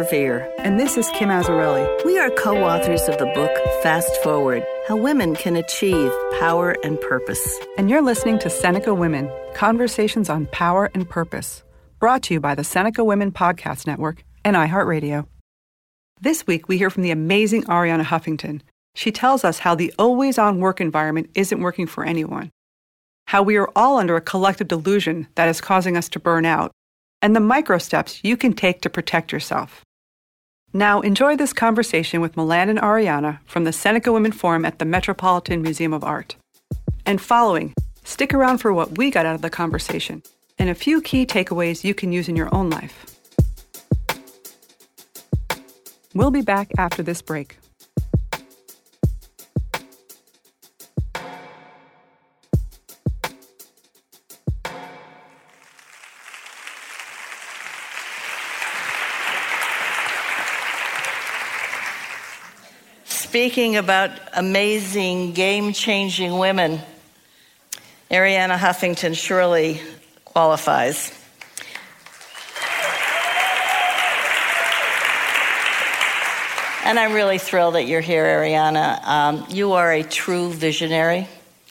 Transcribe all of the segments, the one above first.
Persevere. And this is Kim Azzarelli. We are co-authors of the book Fast Forward, How Women Can Achieve Power and Purpose. And you're listening to Seneca Women, Conversations on Power and Purpose, brought to you by the Seneca Women Podcast Network and iHeartRadio. This week, we hear from the amazing Arianna Huffington. She tells us how the always-on work environment isn't working for anyone, how we are all under a collective delusion that is causing us to burn out, and the micro steps you can take to protect yourself. Now, enjoy this conversation with Melanne and Arianna from the Seneca Women Forum at the Metropolitan Museum of Art. And following, stick around for what we got out of the conversation and a few key takeaways you can use in your own life. We'll be back after this break. Speaking about amazing, game-changing women, Arianna Huffington surely qualifies. And I'm really thrilled that you're here, Arianna. You are a true visionary.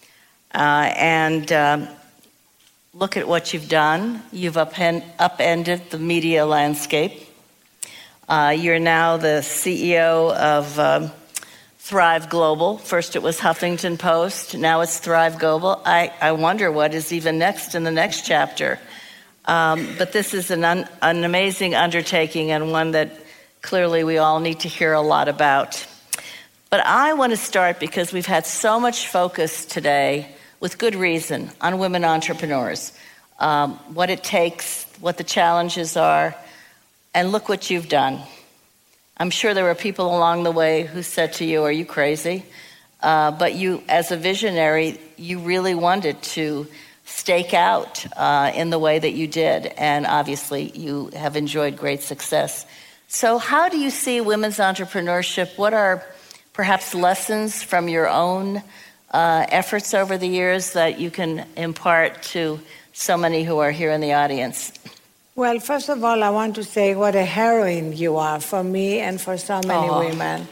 And look at what you've done. You've upended the media landscape. You're now the CEO of Thrive Global. First it was Huffington Post. Now it's Thrive Global. I wonder what is even next in the next chapter. But this is an amazing undertaking and one that clearly we all need to hear a lot about. But I want to start because we've had so much focus today, with good reason, on women entrepreneurs. What it takes, what the challenges are, and look what you've done. I'm sure there were people along the way who said to you, "Are you crazy?" But you, as a visionary, you really wanted to stake out in the way that you did. And obviously, you have enjoyed great success. So how do you see women's entrepreneurship? What are perhaps lessons from your own efforts over the years that you can impart to so many who are here in the audience? Well, first of all, I want to say what a heroine you are for me and for so many women.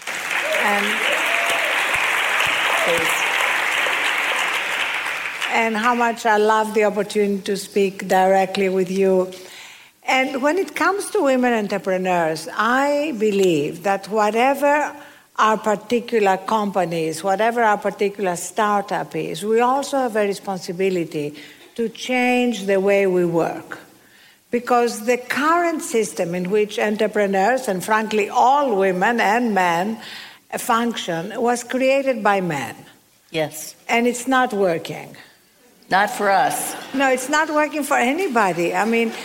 And how much I love the opportunity to speak directly with you. And when it comes to women entrepreneurs, I believe that whatever our particular company is, whatever our particular startup is, we also have a responsibility to change the way we work. Because the current system in which entrepreneurs, and frankly all women and men, function was created by men. Yes. And it's not working. Not for us. No, it's not working for anybody. I mean,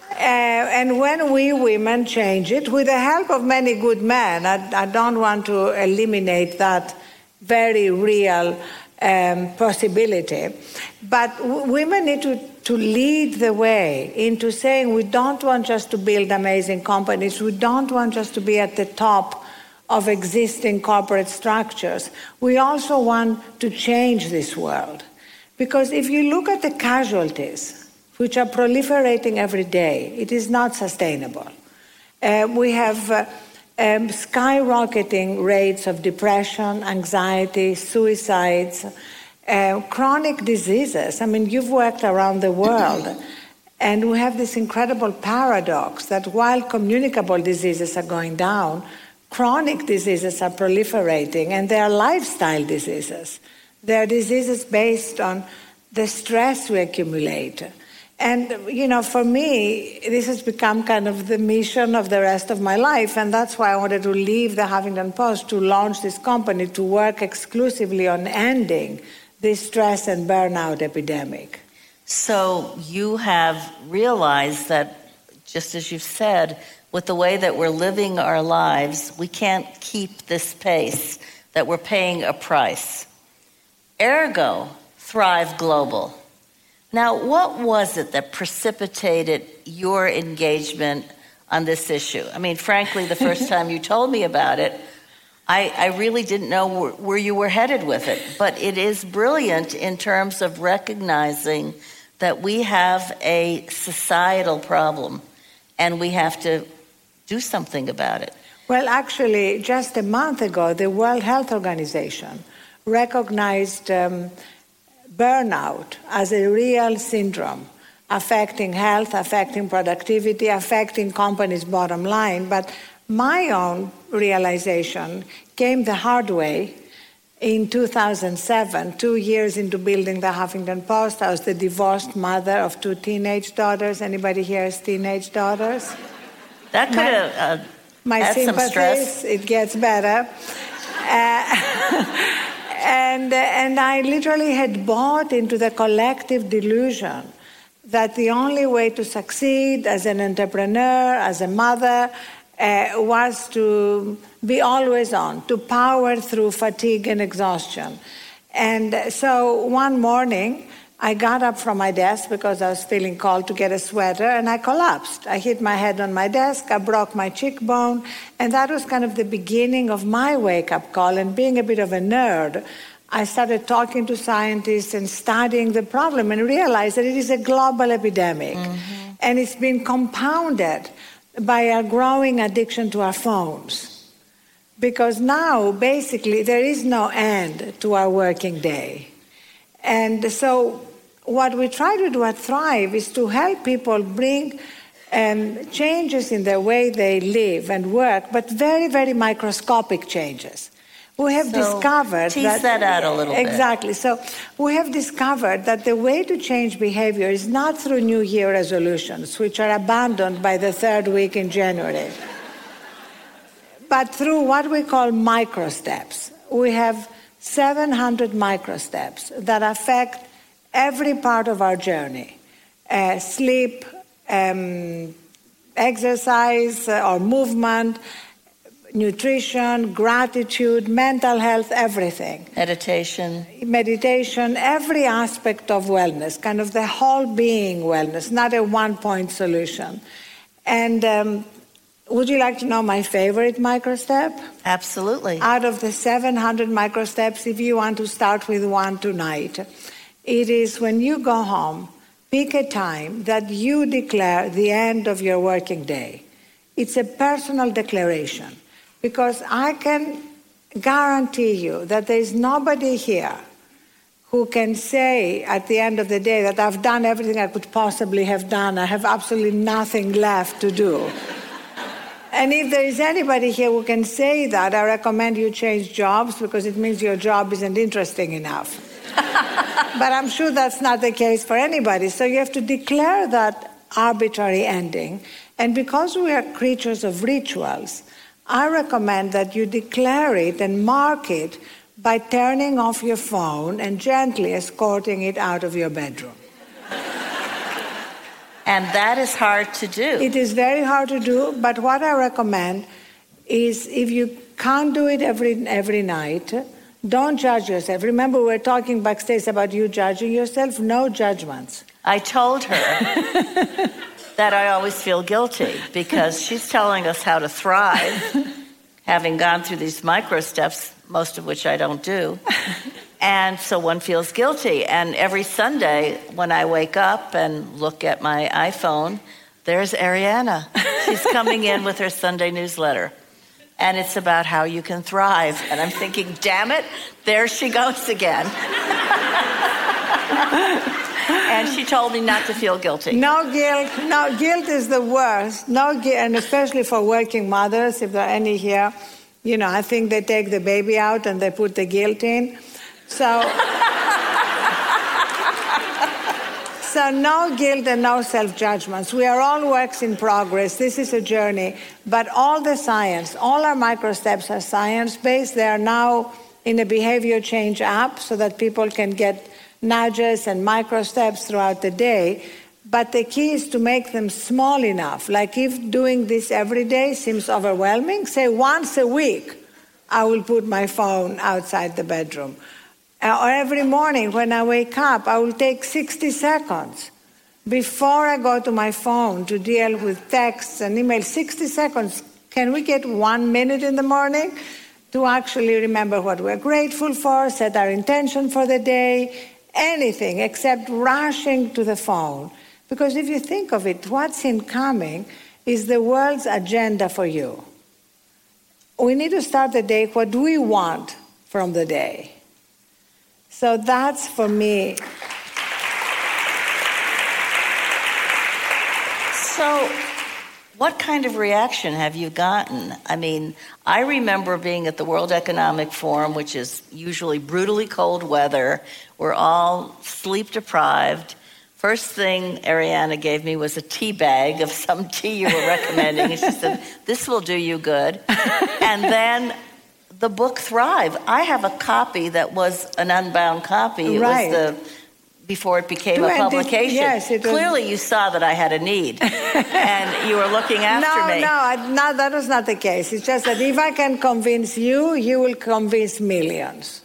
and when we women change it, with the help of many good men, I don't want to eliminate that very real possibility, but women need to lead the way into saying we don't want just to build amazing companies, we don't want just to be at the top of existing corporate structures. We also want to change this world. Because if you look at the casualties, which are proliferating every day, it is not sustainable. We have skyrocketing rates of depression, anxiety, suicides, chronic diseases. I mean, you've worked around the world, and we have this incredible paradox that while communicable diseases are going down, chronic diseases are proliferating, and they are lifestyle diseases. They are diseases based on the stress we accumulate. And, you know, for me, this has become kind of the mission of the rest of my life, and that's why I wanted to leave the Huffington Post to launch this company to work exclusively on ending this stress and burnout epidemic. So you have realized that, just as you've said, with the way that we're living our lives, we can't keep this pace, that we're paying a price. Ergo, Thrive Global. Now, what was it that precipitated your engagement on this issue? I mean, frankly, the first time you told me about it, I really didn't know where you were headed with it. But it is brilliant in terms of recognizing that we have a societal problem and we have to do something about it? Well, actually, just a month ago, the World Health Organization recognized burnout as a real syndrome affecting health, affecting productivity, affecting companies' bottom line. But my own realization came the hard way in 2007, 2 years into building the Huffington Post. I was the divorced mother of 2 teenage daughters. Anybody here has teenage daughters? That could have my had some stress. sympathies, it gets better. And I literally had bought into the collective delusion that the only way to succeed as an entrepreneur, as a mother, was to be always on, to power through fatigue and exhaustion. And so one morning, I got up from my desk because I was feeling called to get a sweater, and I collapsed. I hit my head on my desk, I broke my cheekbone, and that was kind of the beginning of my wake-up call. And being a bit of a nerd, I started talking to scientists and studying the problem and realized that it is a global epidemic. Mm-hmm. And it's been compounded by our growing addiction to our phones. Because now, basically, there is no end to our working day. And so what we try to do at Thrive is to help people bring changes in the way they live and work, but very, very microscopic changes. We have discovered tease that out a little bit. Exactly. So we have discovered that the way to change behavior is not through New Year resolutions, which are abandoned by the third week in January, but through what we call micro steps. We have 700 micro steps that affect every part of our journey. Sleep, exercise or movement, nutrition, gratitude, mental health, everything. Meditation, every aspect of wellness, kind of the whole being wellness, not a one-point solution. And would you like to know my favorite microstep? Absolutely. Out of the 700 microsteps, if you want to start with one tonight, it is when you go home, pick a time that you declare the end of your working day. It's a personal declaration, because I can guarantee you that there is nobody here who can say at the end of the day that I've done everything I could possibly have done. I have absolutely nothing left to do. And if there is anybody here who can say that, I recommend you change jobs, because it means your job isn't interesting enough. But I'm sure that's not the case for anybody. So you have to declare that arbitrary ending. And because we are creatures of rituals, I recommend that you declare it and mark it by turning off your phone and gently escorting it out of your bedroom. And that is hard to do. It is very hard to do, but what I recommend is, if you can't do it every night, don't judge yourself. Remember, we were talking backstage about you judging yourself. No judgments. I told her that I always feel guilty, because she's telling us how to thrive, having gone through these micro steps, most of which I don't do. And so one feels guilty. And every Sunday when I wake up and look at my iPhone, there's Arianna. She's coming in with her Sunday newsletter. And it's about how you can thrive. And I'm thinking, damn it, there she goes again. And she told me not to feel guilty. No guilt. No, guilt is the worst. No guilt, and especially for working mothers, if there are any here. You know, I think they take the baby out and they put the guilt in. So no guilt and no self-judgments. We are all works in progress. This is a journey. But all the science, all our micro steps are science-based. They are now in a behavior change app so that people can get nudges and micro steps throughout the day. But the key is to make them small enough. Like, if doing this every day seems overwhelming, say once a week, I will put my phone outside the bedroom. Or every morning when I wake up, I will take 60 seconds before I go to my phone to deal with texts and emails. 60 seconds. Can we get 1 minute in the morning to actually remember what we're grateful for, set our intention for the day, anything except rushing to the phone? Because if you think of it, what's incoming is the world's agenda for you. We need to start the day, what do we want from the day? So that's for me. So what kind of reaction have you gotten? I mean, I remember being at the World Economic Forum, which is usually brutally cold weather. We're all sleep deprived. First thing Arianna gave me was a tea bag of some tea you were recommending. And she said, this will do you good. And then the book Thrive. I have a copy that was an unbound copy. It was before it became a publication. Yes, it was. Clearly you saw that I had a need. And you were looking after me. No, that was not the case. It's just that if I can convince you, you will convince millions.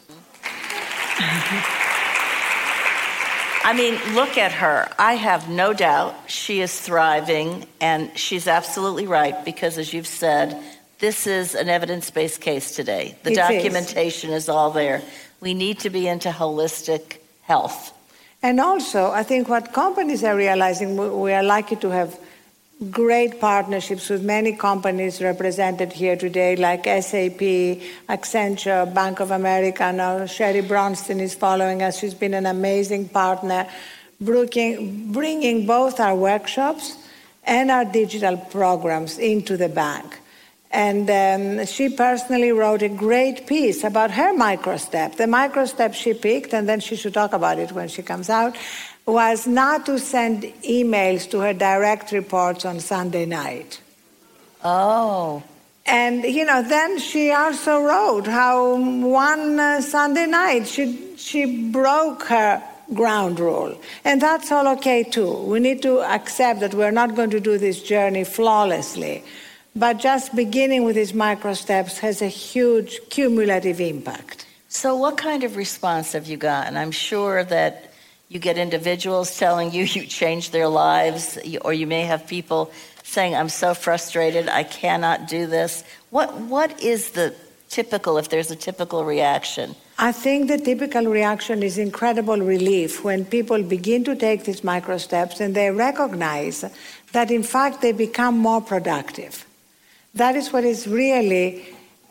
I mean, look at her. I have no doubt she is thriving, and she's absolutely right, because as you've said, this is an evidence-based case today. The documentation is all there. We need to be into holistic health. And also, I think what companies are realizing, we are lucky to have great partnerships with many companies represented here today, like SAP, Accenture, Bank of America. Now Sherry Bronstein is following us. She's been an amazing partner, bringing both our workshops and our digital programs into the bank. And she personally wrote a great piece about her microstep. The microstep she picked, and then she should talk about it when she comes out, was not to send emails to her direct reports on Sunday night. Oh. And, then she also wrote how one Sunday night she broke her ground rule. And that's all okay, too. We need to accept that we're not going to do this journey flawlessly. But just beginning with these micro steps has a huge cumulative impact. So what kind of response have you gotten? I'm sure that you get individuals telling you changed their lives, or you may have people saying, I'm so frustrated, I cannot do this. What is the typical, if there's a typical reaction? I think the typical reaction is incredible relief when people begin to take these micro steps and they recognize that, in fact, they become more productive. That is what is really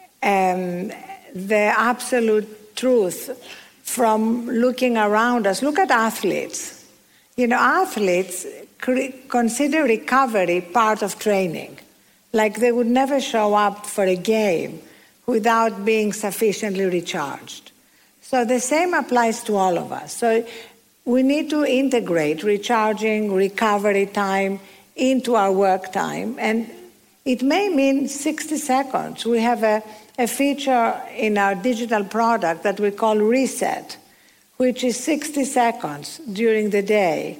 the absolute truth from looking around us. Look at athletes. Athletes consider recovery part of training. Like they would never show up for a game without being sufficiently recharged. So the same applies to all of us. So we need to integrate recharging, recovery time into our work time. And it may mean 60 seconds. We have a feature in our digital product that we call Reset, which is 60 seconds during the day,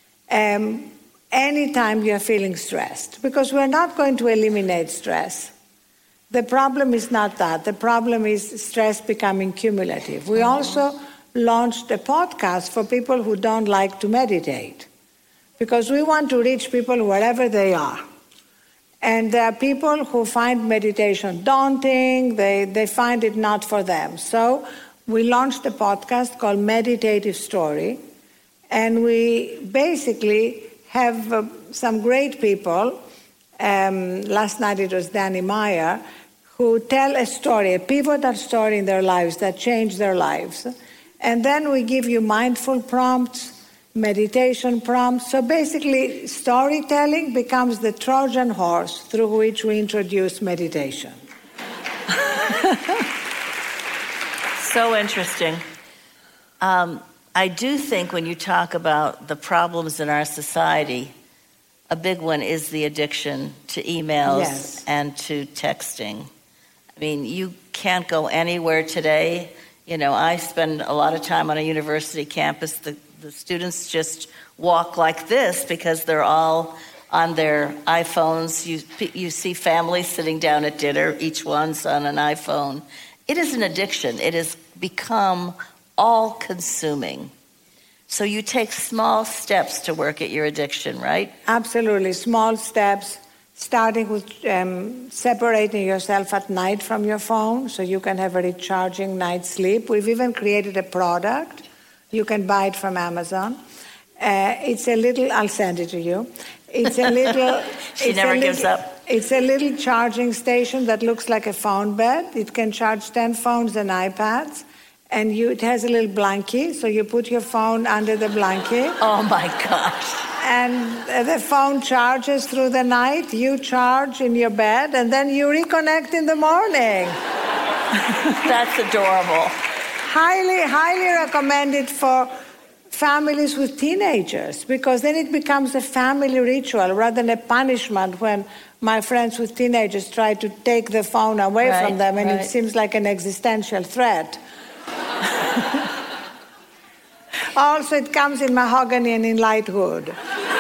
anytime you're feeling stressed, because we're not going to eliminate stress. The problem is not that. The problem is stress becoming cumulative. We also launched a podcast for people who don't like to meditate, because we want to reach people wherever they are. And there are people who find meditation daunting, they find it not for them. So we launched a podcast called Meditative Story, and we basically have some great people. Last night it was Danny Meyer, who tell a story, a pivotal story in their lives that changed their lives. And then we give you mindful prompts, meditation prompts. So basically, storytelling becomes the Trojan horse through which we introduce meditation. So interesting. I do think when you talk about the problems in our society, a big one is the addiction to emails and to texting. I mean, you can't go anywhere today. I spend a lot of time on a university campus. The students just walk like this because they're all on their iPhones. You see families sitting down at dinner, each one's on an iPhone. It is an addiction. It has become all-consuming. So you take small steps to work at your addiction, right? Absolutely. Small steps, starting with separating yourself at night from your phone so you can have a recharging night's sleep. We've even created a product. You can buy it from Amazon. It's a little, I'll send it to you. It's a little... She never gives up. It's a little charging station that looks like a phone bed. It can charge 10 phones and iPads. And it has a little blankie, so you put your phone under the blankie. Oh, my gosh. And the phone charges through the night. You charge in your bed, and then you reconnect in the morning. That's adorable. Highly, highly recommended for families with teenagers, because then it becomes a family ritual rather than a punishment when my friends with teenagers try to take the phone away from them, and it seems like an existential threat. Also, it comes in mahogany and in light wood.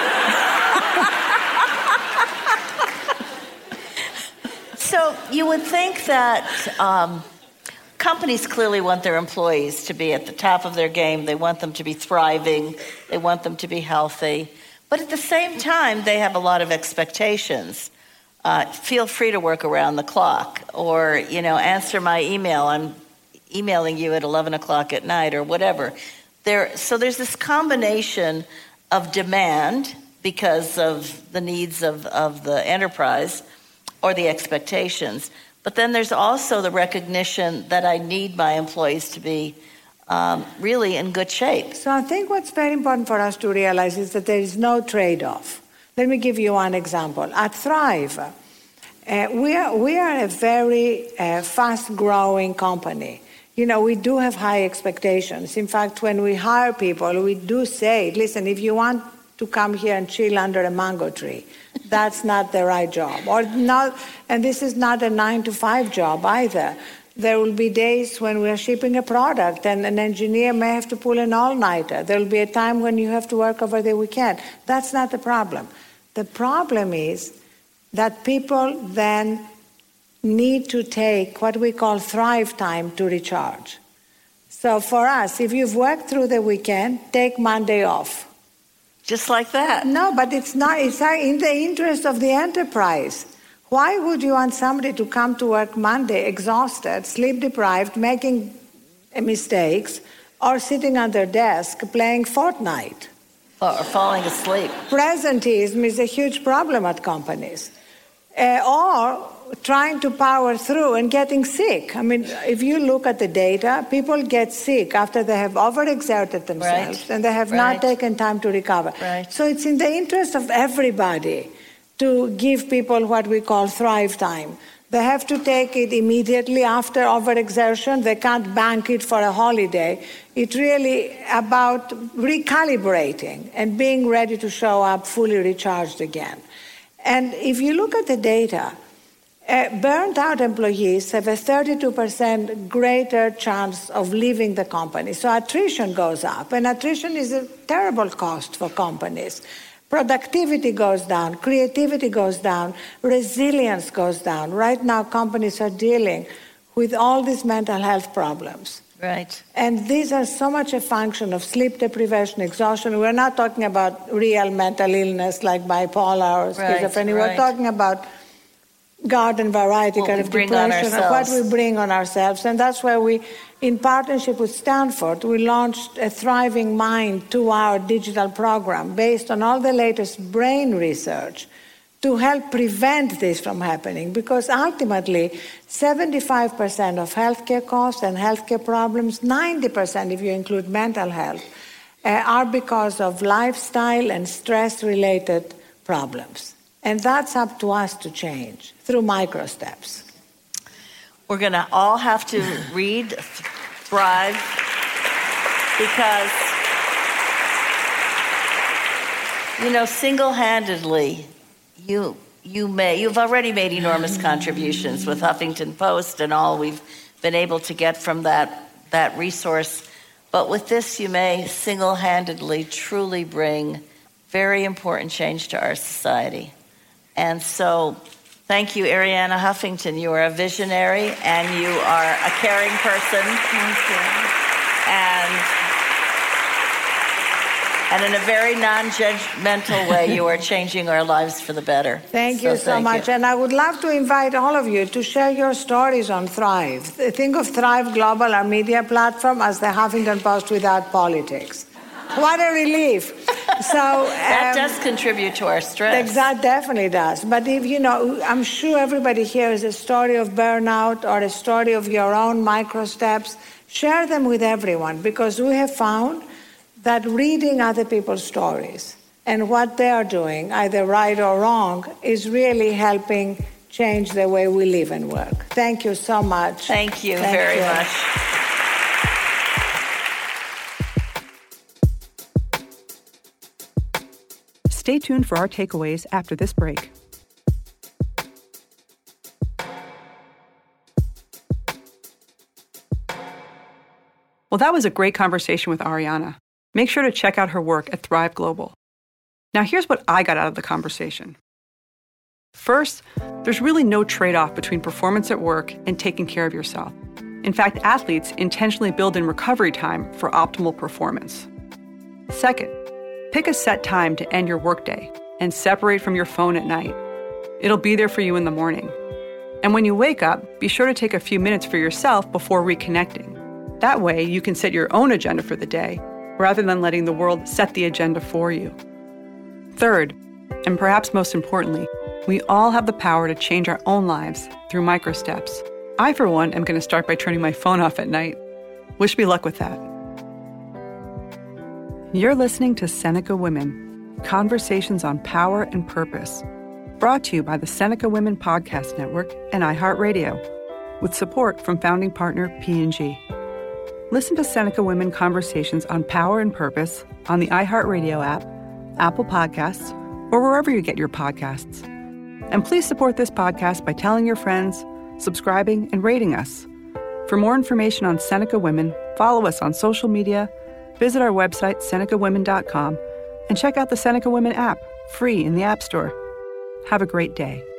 So you would think that companies clearly want their employees to be at the top of their game. They want them to be thriving. They want them to be healthy. But at the same time, they have a lot of expectations. Feel free to work around the clock, or, answer my email. I'm emailing you at 11 o'clock at night, or whatever. So there's this combination of demand because of the needs of the enterprise or the expectations. But then there's also the recognition that I need my employees to be really in good shape. So I think what's very important for us to realize is that there is no trade-off. Let me give you one example. At Thrive, we are a very fast-growing company. We do have high expectations. In fact, when we hire people, we do say, listen, if you want to come here and chill under a mango tree, that's not the right job. And this is not a 9-to-5 job either. There will be days when we're shipping a product and an engineer may have to pull an all-nighter. There will be a time when you have to work over the weekend. That's not the problem. The problem is that people then need to take what we call Thrive time to recharge. So for us, if you've worked through the weekend, take Monday off. Just like that. No, but it's not. It's in the interest of the enterprise. Why would you want somebody to come to work Monday exhausted, sleep deprived, making mistakes, or sitting at their desk playing Fortnite? Or falling asleep. Presenteeism is a huge problem at companies. Or trying to power through and getting sick. I mean, if you look at the data, people get sick after they have overexerted themselves and they have not taken time to recover. So it's in the interest of everybody to give people what we call Thrive time. They have to take it immediately after overexertion. They can't bank it for a holiday. It's really about recalibrating and being ready to show up fully recharged again. And if you look at the data, burnt out employees have a 32% greater chance of leaving the company. So attrition goes up, and attrition is a terrible cost for companies. Productivity goes down, creativity goes down, resilience goes down. Right now, companies are dealing with all these mental health problems. Right. And these are so much a function of sleep deprivation, exhaustion. We're not talking about real mental illness like bipolar or schizophrenia. We're talking about garden variety kind of depression, what we bring on ourselves. And that's why we, in partnership with Stanford, we launched a Thriving Mind 2-hour digital program based on all the latest brain research to help prevent this from happening. Because ultimately, 75% of healthcare costs and healthcare problems, 90% if you include mental health, are because of lifestyle and stress-related problems. And that's up to us to change through micro steps. We're going to all have to read Thrive because, single-handedly, you've already made enormous contributions with Huffington Post and all we've been able to get from that resource. But with this, you may single-handedly truly bring very important change to our society. And so, thank you, Arianna Huffington. You are a visionary and you are a caring person. Thank you. And in a very non-judgmental way, you are changing our lives for the better. Thank you so much. And I would love to invite all of you to share your stories on Thrive. Think of Thrive Global, our media platform, as the Huffington Post without politics. What a relief. So that does contribute to our stress. That definitely does. But if I'm sure everybody here is a story of burnout or a story of your own micro steps. Share them with everyone, because we have found that reading other people's stories and what they are doing, either right or wrong, is really helping change the way we live and work. Thank you so much. Thank you very much. Stay tuned for our takeaways after this break. Well, that was a great conversation with Arianna. Make sure to check out her work at Thrive Global. Now, here's what I got out of the conversation. First, there's really no trade-off between performance at work and taking care of yourself. In fact, athletes intentionally build in recovery time for optimal performance. Second, pick a set time to end your workday and separate from your phone at night. It'll be there for you in the morning. And when you wake up, be sure to take a few minutes for yourself before reconnecting. That way, you can set your own agenda for the day, rather than letting the world set the agenda for you. Third, and perhaps most importantly, we all have the power to change our own lives through micro steps. I, for one, am going to start by turning my phone off at night. Wish me luck with that. You're listening to Seneca Women, Conversations on Power and Purpose, brought to you by the Seneca Women Podcast Network and iHeartRadio, with support from founding partner P&G. Listen to Seneca Women Conversations on Power and Purpose on the iHeartRadio app, Apple Podcasts, or wherever you get your podcasts. And please support this podcast by telling your friends, subscribing, and rating us. For more information on Seneca Women, follow us on social media, visit our website, senecawomen.com, and check out the Seneca Women app, free in the App Store. Have a great day.